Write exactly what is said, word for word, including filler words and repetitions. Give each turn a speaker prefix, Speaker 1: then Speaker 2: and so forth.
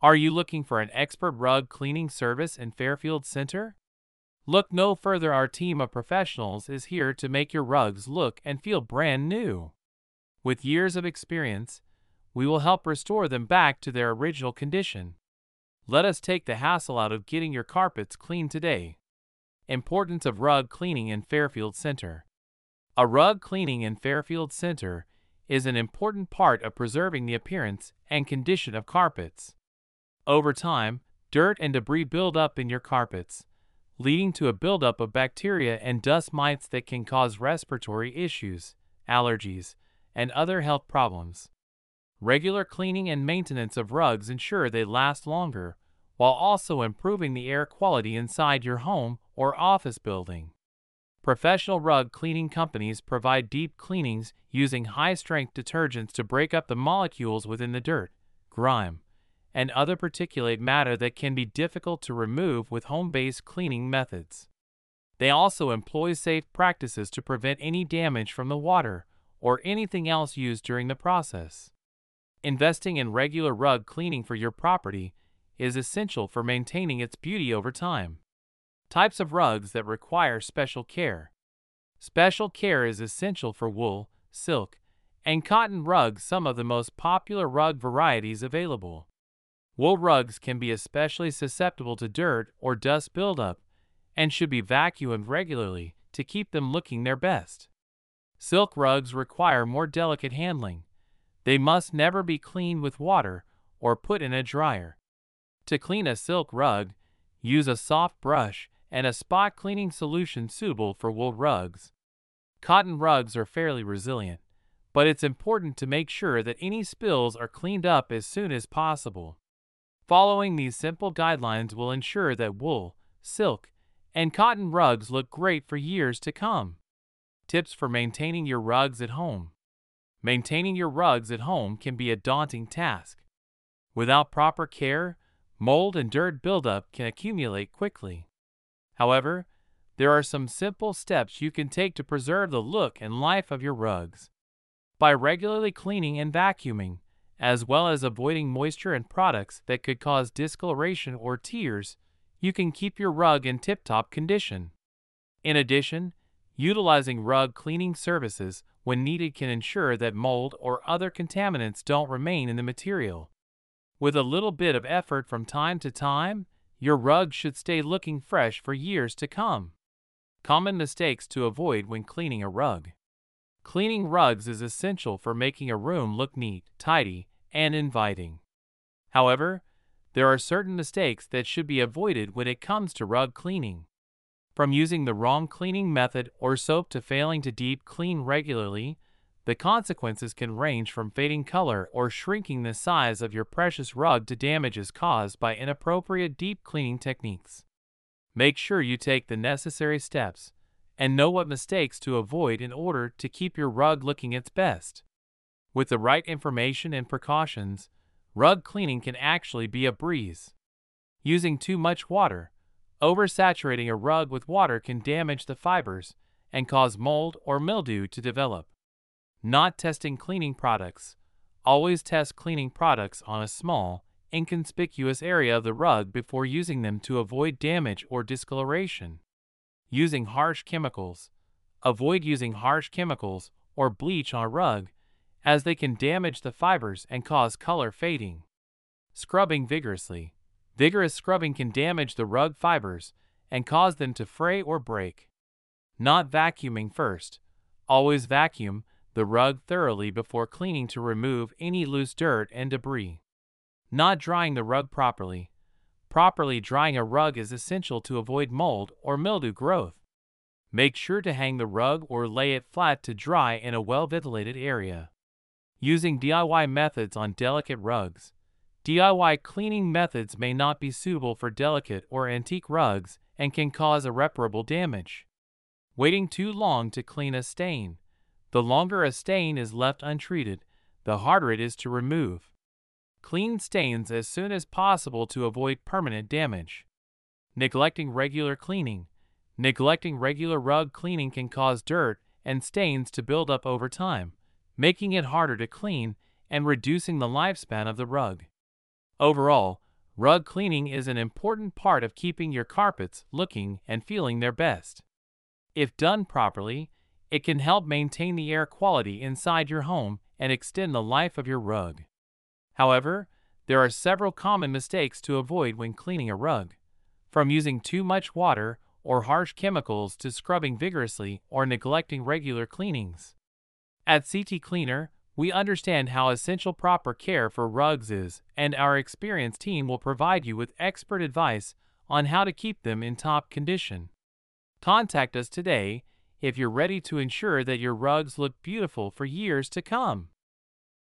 Speaker 1: Are you looking for an expert rug cleaning service in Fairfield Center? Look no further. Our team of professionals is here to make your rugs look and feel brand new. With years of experience, we will help restore them back to their original condition. Let us take the hassle out of getting your carpets clean today. Importance of rug cleaning in Fairfield Center. A rug cleaning in Fairfield Center is an important part of preserving the appearance and condition of carpets. Over time, dirt and debris build up in your carpets, leading to a buildup of bacteria and dust mites that can cause respiratory issues, allergies, and other health problems. Regular cleaning and maintenance of rugs ensure they last longer, while also improving the air quality inside your home or office building. Professional rug cleaning companies provide deep cleanings using high-strength detergents to break up the molecules within the dirt, grime, and other particulate matter that can be difficult to remove with home-based cleaning methods. They also employ safe practices to prevent any damage from the water or anything else used during the process. Investing in regular rug cleaning for your property is essential for maintaining its beauty over time. Types of rugs that require special care. Special care is essential for wool, silk, and cotton rugs, some of the most popular rug varieties available. Wool rugs can be especially susceptible to dirt or dust buildup and should be vacuumed regularly to keep them looking their best. Silk rugs require more delicate handling. They must never be cleaned with water or put in a dryer. To clean a silk rug, use a soft brush and a spot cleaning solution suitable for wool rugs. Cotton rugs are fairly resilient, but it's important to make sure that any spills are cleaned up as soon as possible. Following these simple guidelines will ensure that wool, silk, and cotton rugs look great for years to come. Tips for maintaining your rugs at home. Maintaining your rugs at home can be a daunting task. Without proper care, mold and dirt buildup can accumulate quickly. However, there are some simple steps you can take to preserve the look and life of your rugs. By regularly cleaning and vacuuming, as well as avoiding moisture and products that could cause discoloration or tears, you can keep your rug in tip-top condition. In addition, utilizing rug cleaning services when needed can ensure that mold or other contaminants don't remain in the material. With a little bit of effort from time to time, your rug should stay looking fresh for years to come. Common mistakes to avoid when cleaning a rug. Cleaning rugs is essential for making a room look neat, tidy, and inviting. However, there are certain mistakes that should be avoided when it comes to rug cleaning. From using the wrong cleaning method or soap to failing to deep clean regularly, the consequences can range from fading color or shrinking the size of your precious rug to damages caused by inappropriate deep cleaning techniques. Make sure you take the necessary steps and know what mistakes to avoid in order to keep your rug looking its best. With the right information and precautions, rug cleaning can actually be a breeze. Using too much water. Oversaturating a rug with water can damage the fibers and cause mold or mildew to develop. Not testing cleaning products. Always test cleaning products on a small, inconspicuous area of the rug before using them to avoid damage or discoloration. Using harsh chemicals. Avoid using harsh chemicals or bleach on a rug, as they can damage the fibers and cause color fading. Scrubbing vigorously. Vigorous scrubbing can damage the rug fibers and cause them to fray or break. Not vacuuming first. Always vacuum the rug thoroughly before cleaning to remove any loose dirt and debris. Not drying the rug properly. Properly drying a rug is essential to avoid mold or mildew growth. Make sure to hang the rug or lay it flat to dry in a well-ventilated area. Using D I Y methods on delicate rugs. D I Y cleaning methods may not be suitable for delicate or antique rugs and can cause irreparable damage. Waiting too long to clean a stain. The longer a stain is left untreated, the harder it is to remove. Clean stains as soon as possible to avoid permanent damage. Neglecting regular cleaning. Neglecting regular rug cleaning can cause dirt and stains to build up over time, making it harder to clean and reducing the lifespan of the rug. Overall, Rug cleaning is an important part of keeping your carpets looking and feeling their best. If done properly, it can help maintain the air quality inside your home and extend the life of your rug. However, there are several common mistakes to avoid when cleaning a rug, from using too much water or harsh chemicals to scrubbing vigorously or neglecting regular cleanings. At C T Cleaner, we understand how essential proper care for rugs is, and our experienced team will provide you with expert advice on how to keep them in top condition. Contact us today if you're ready to ensure that your rugs look beautiful for years to come.